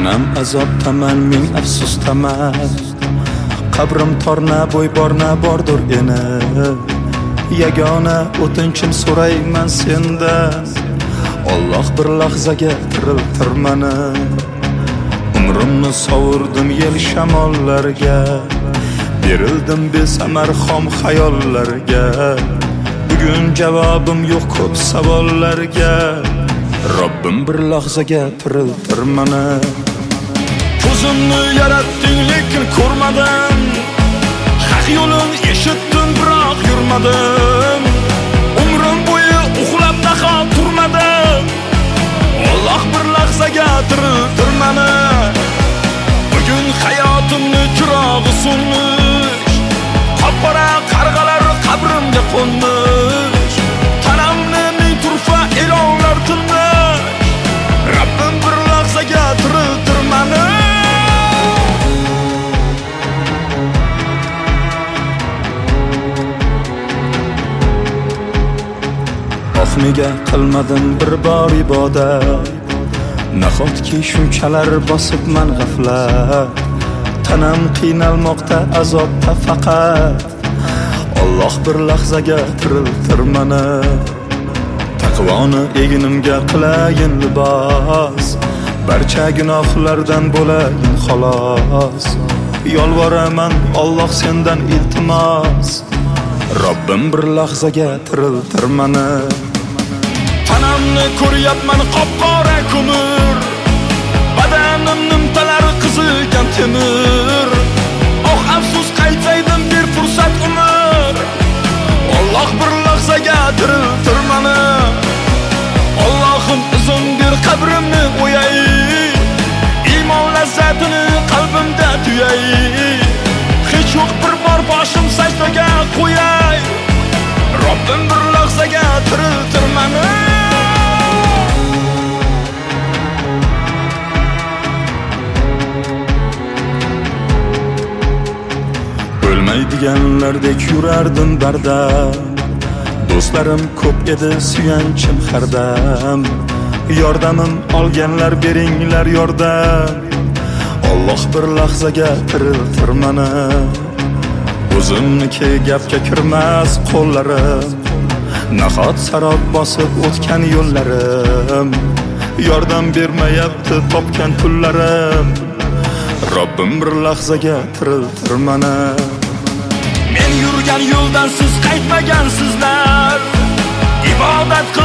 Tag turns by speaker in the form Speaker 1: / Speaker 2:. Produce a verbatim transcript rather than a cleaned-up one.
Speaker 1: Tanam azobdaman, ming afsusdaman. Qabrim torna bo'y borna bordur eni. Yagona o'tinchim so'rayman sendan. Alloh bir lahzaga tiriltir meni. Umrimni sovurdim yel shamollarga. Berildim besamar xom xayollarga. Bugun javobim yo'q ko'p savollarga. Robbim bir lahzaga tiriltir meni. Ko'zimni yaratding lekin ko'rmadim. Haq yo'lin eshitdim biroq yurmadim. Umrim bo'yi uxlab daho turmadim. Alloh bir lahzaga tiriltir meni. Bugun hayotimni chirog'i so'nmish. Qop-qora qarg'alar qabrimga qo'nmish. Tanamni ming turfa e'lonlar qilmish. Rabbim bir lahzaga tiriltir meni. Nega qilmadim bir bor ibodat? Nahotki shunchalar bosibman g'aflat. Tanam qiynalmoqda azobda faqat. Alloh bir lahzaga tiriltir meni. Taqvoni egnimga qilayin libos. Barcha gunohlardan bo'layin xolos. Yolvoraman Alloh sendan iltimos. Robbim bir lahzaga tiriltir meni. Tanamni ko'ryapman qop-qora ko'mir. Badanim nimtalari qizigan temir. Oh afsus qaytsaydim bir fursat umr. Alloh bir lahzaga tiriltir meni. Allohim izin bir qabrimni o'yay. Iymon lazzatini qalbimda tuyay. Hech yo'q bir bor boshim sajdaga qo'yay. Robbim bir lahzaga tiriltir meni. O'lmaydiganlardek yurardim bardam. Do'stlarim ko'p edi, suyanchim hardam. Yordamim olganlar beringlar yordam. Alloh bir lahzaga tiriltir meni. O'zimniki gapga kirmas qo'llarim. Nahot sarob bosib o'tgan yo'llarim. Yordam bermayapti topgan pullarim. Robbim bir lahzaga tiriltir meni. Men yurgan yo'ldan siz qaytmagansizlar. Ibodat